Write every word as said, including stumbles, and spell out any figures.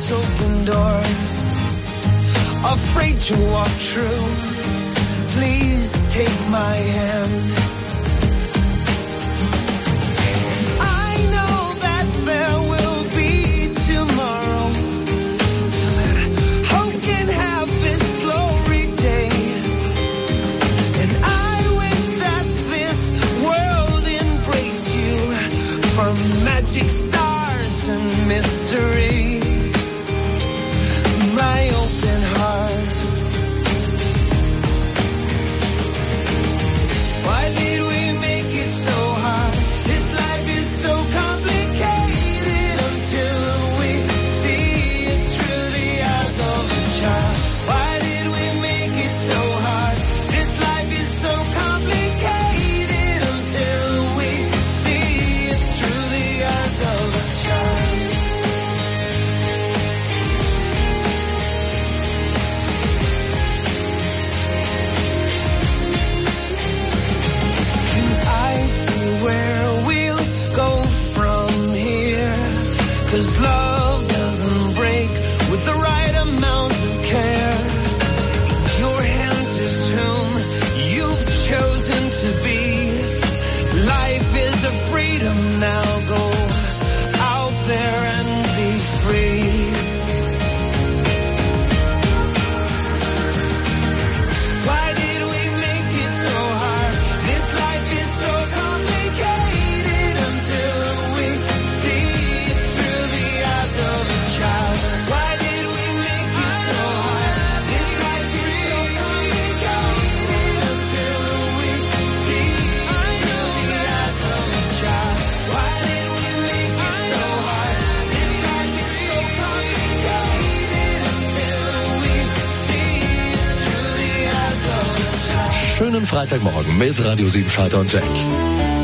open door, afraid to walk through. Please take my hand. I know that there will be tomorrow, so that hope can have this glory day. And I wish that this world embrace you, from magic stars and mystery. My open heart. Why did we make it so hard? This life is so complicated until we see it through the eyes of a child. Why did we make it so hard? This life is so complicated until we see it through the eyes of a child. Where we'll go from here, 'cause love doesn't break with the right amount of care. Your hands is whom you've chosen to be. Life is a freedom now. Go out there and be free. Why did we make it so hard? This life is so complicated until we see it through the eyes of a child. Why did we make it so hard? This life is so complicated until we see it through the eyes of a child. Why did we make it so hard? This life is so complicated until we see it through the eyes of a child. Schönen Freitagmorgen mit Radio sieben Schalter und Jack.